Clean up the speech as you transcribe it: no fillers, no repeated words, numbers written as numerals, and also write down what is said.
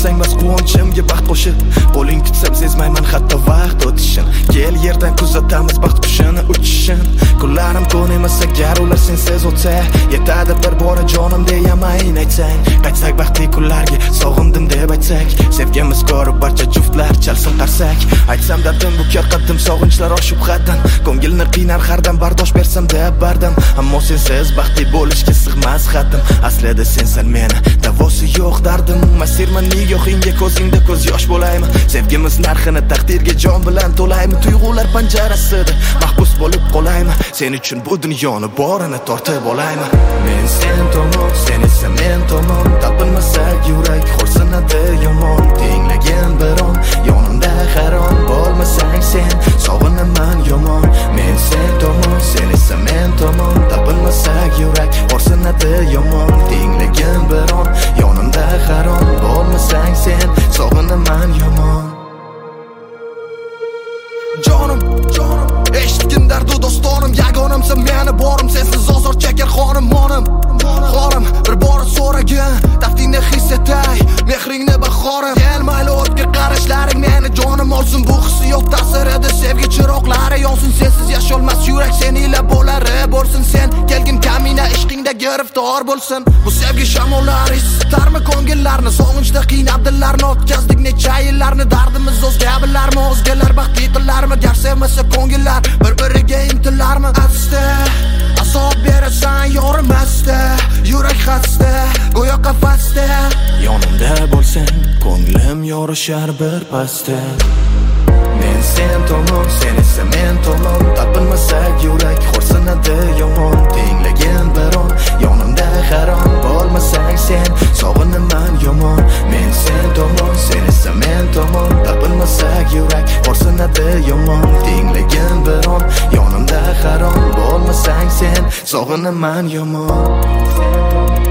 bo'lsang bas quvonchimga baxt qo'shib qo'ling tutsam sezmayman hatto vaqt o'tishin kel yerdan kuzatamiz baxt qushini uchishin kunlarim to'n emas agar ular sensiz o'tsa yetadi bir bora jonim deyamayin aytsang qaytsak baxtli kunlarga sog'indim deb aytsak sevgimiz ko'rib barcha juftlar chalsin qarsak aytsam dardim bu kar qaddim sog'inchlar oshib haddan ko'ngilni qiynar hardan bardosh bersam deb bardim ammo sensiz baxtli bo'lishga sig'mas haddim aslida sensan meni davosi yo'q dardim masirman nigohingga ko'zingda ko'z yosh bo'laymi sevgimiz narxini taqdirga jon bilan to'laymi tuyg'ular panjarasida mahbus bo'lib qolaymi sen uchun bu dunyoni borini tortib olaymi men sen tomon sen esa men tomon topilmasak yurak xo'rsinadi yomon tinglagan biron yonimda harom bo'lmasang sen sog'inaman yomon men sen tomon sen esa men tomon topilmasak yurak xo'rsinadi yomon tinglagan biron yonimda harom bo'lmasang sen sog'inaman yomon jonim eshitgin dardu do'stonim yagonamsan meni borim sensiz ozor chekar xonim monim xorim bir bor so'ragin taftingni his etay mehringni bahorim kel mayli o'tkir qarashlaring meni jonim olsin bu hissiyot ta'sirida sevgi chiroqlari yonsin sensiz yasholmas yurak sen ila bo'lari bo'lsin sen kelgin kamina ishqingda giriftor bo'lsin bu sevgi shamollari isitarmi ko'ngillarni sog'inchda qiynab dillarni o'tkazdik necha yillarni dardimiz o'zga bilarmi o'zgalar baxtli tillarmi gar sevmasa ko'ngillar bir-biriga intilarmi asta azob berasan yorim asta yurak xasta go'yo qafasda yonimda bo'lsang ko'nglim yorishar bir pasta men sen tomon sen esa men tomon topilmasak yurak xo'rsinadi yomon tinglagan biron yonimda harom bo'lmasang sen sog'inaman yomon men sen tomon sen esa men tomon topilmasak yurak xo'rsinadi yomon tinglagan biron yonimda harom bo'lmasang sen sog'inaman yomon